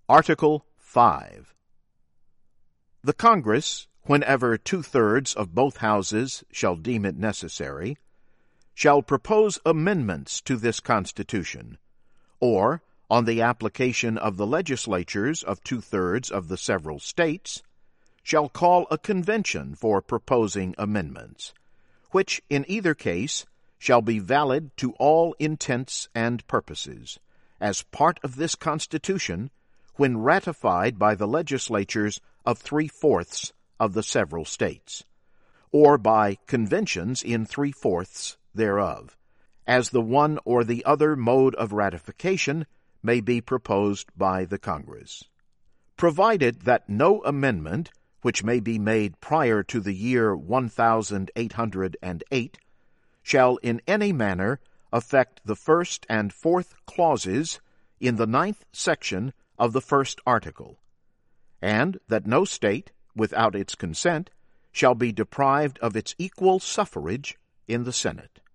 Article 5. The Congress, whenever 2/3 of both houses shall deem it necessary, shall propose amendments to this Constitution, or, on the application of the legislatures of 2/3 of the several states, shall call a convention for proposing amendments, which in either case shall be valid to all intents and purposes, as part of this Constitution, when ratified by the legislatures of 3/4 of the several states, or by conventions in 3/4 thereof, as the one or the other mode of ratification may be proposed by the Congress. Provided that no amendment, which may be made prior to the year 1808, shall in any manner affect the first and fourth clauses in the 9th section of the first article, and that no state, without its consent, shall be deprived of its equal suffrage in the Senate.